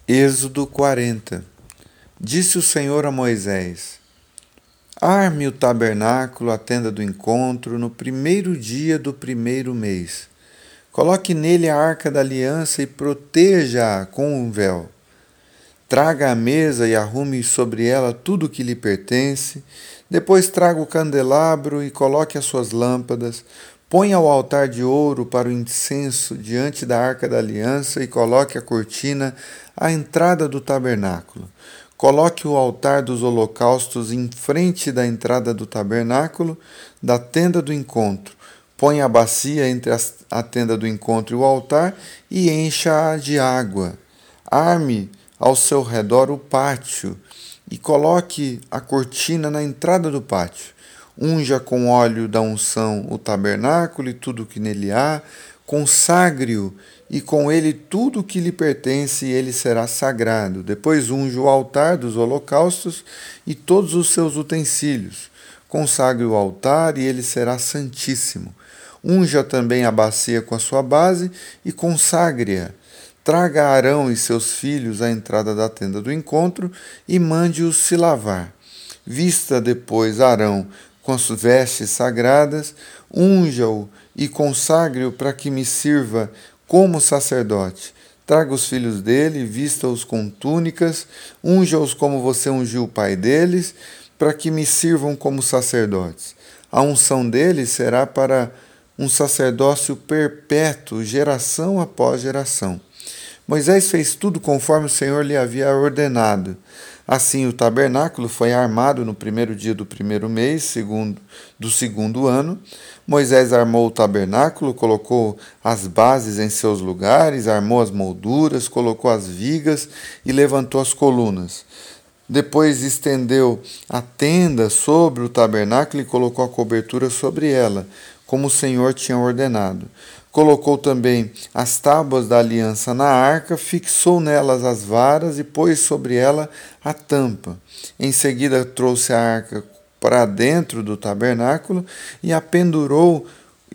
Êxodo 40. Disse o Senhor a Moisés: Arme o tabernáculo, a tenda do encontro, no primeiro dia do primeiro mês. Coloque nele a arca da aliança e proteja-a com um véu. Traga a mesa e arrume sobre ela tudo o que lhe pertence. Depois traga o candelabro e coloque as suas lâmpadas. Ponha o altar de ouro para o incenso diante da arca da aliança e coloque a cortina à entrada do tabernáculo. Coloque o altar dos holocaustos em frente da entrada do tabernáculo, da tenda do encontro. Ponha a bacia entre a tenda do encontro e o altar e encha-a de água. Arme ao seu redor o pátio e coloque a cortina na entrada do pátio. Unja com óleo da unção o tabernáculo e tudo o que nele há, consagre-o e com ele tudo o que lhe pertence, e ele será sagrado. Depois unja o altar dos holocaustos e todos os seus utensílios. Consagre o altar e ele será santíssimo. Unja também a bacia com a sua base e consagre-a. Traga Arão e seus filhos à entrada da tenda do encontro e mande-os se lavar. Vista depois Arão com as vestes sagradas, unja-o e consagre-o para que me sirva como sacerdote. Traga os filhos dele, vista-os com túnicas, unja-os como você ungiu o pai deles, para que me sirvam como sacerdotes. A unção deles será para um sacerdócio perpétuo, geração após geração. Moisés fez tudo conforme o Senhor lhe havia ordenado. Assim, o tabernáculo foi armado no primeiro dia do primeiro mês do segundo ano. Moisés armou o tabernáculo, colocou as bases em seus lugares, armou as molduras, colocou as vigas e levantou as colunas. Depois estendeu a tenda sobre o tabernáculo e colocou a cobertura sobre ela, como o Senhor tinha ordenado. Colocou também as tábuas da aliança na arca, fixou nelas as varas e pôs sobre ela a tampa. Em seguida trouxe a arca para dentro do tabernáculo e pendurou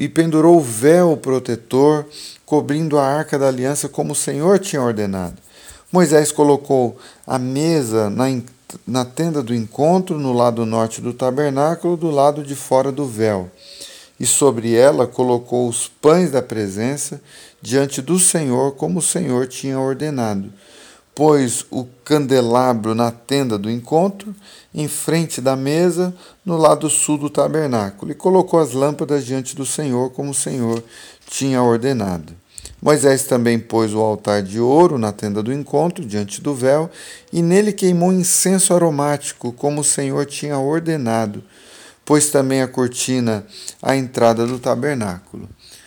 o véu protetor, cobrindo a arca da aliança como o Senhor tinha ordenado. Moisés colocou a mesa na tenda do encontro, no lado norte do tabernáculo, do lado de fora do véu. E sobre ela colocou os pães da presença diante do Senhor, como o Senhor tinha ordenado. Pôs o candelabro na tenda do encontro, em frente da mesa, no lado sul do tabernáculo, e colocou as lâmpadas diante do Senhor, como o Senhor tinha ordenado. Moisés também pôs o altar de ouro na tenda do encontro, diante do véu, e nele queimou incenso aromático, como o Senhor tinha ordenado. Pôs também a cortina à entrada do tabernáculo.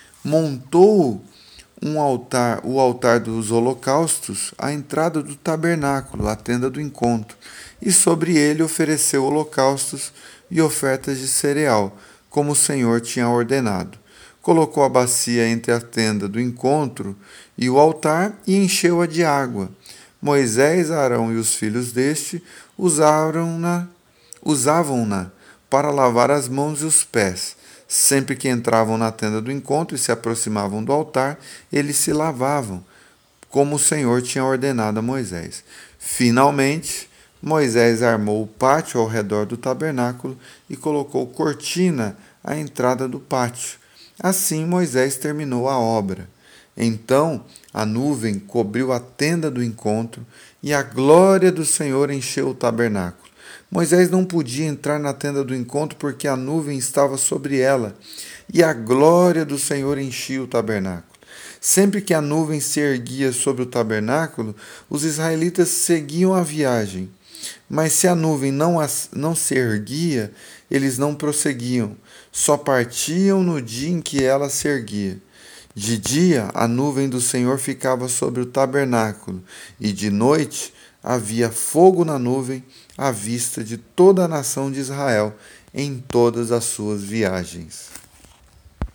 Montou o altar dos holocaustos à entrada do tabernáculo, a tenda do encontro, e sobre ele ofereceu holocaustos e ofertas de cereal, como o Senhor tinha ordenado. Colocou a bacia entre a tenda do encontro e o altar e encheu-a de água. Moisés, Arão e os filhos deste usavam-na para lavar as mãos e os pés. Sempre que entravam na tenda do encontro e se aproximavam do altar, eles se lavavam, como o Senhor tinha ordenado a Moisés. Finalmente, Moisés armou o pátio ao redor do tabernáculo e colocou cortina à entrada do pátio. Assim Moisés terminou a obra. Então a nuvem cobriu a tenda do encontro e a glória do Senhor encheu o tabernáculo. Moisés não podia entrar na tenda do encontro porque a nuvem estava sobre ela, e a glória do Senhor enchia o tabernáculo. Sempre que a nuvem se erguia sobre o tabernáculo, os israelitas seguiam a viagem. Mas se a nuvem não se erguia, eles não prosseguiam, só partiam no dia em que ela se erguia. De dia, a nuvem do Senhor ficava sobre o tabernáculo, e de noite havia fogo na nuvem à vista de toda a nação de Israel em todas as suas viagens.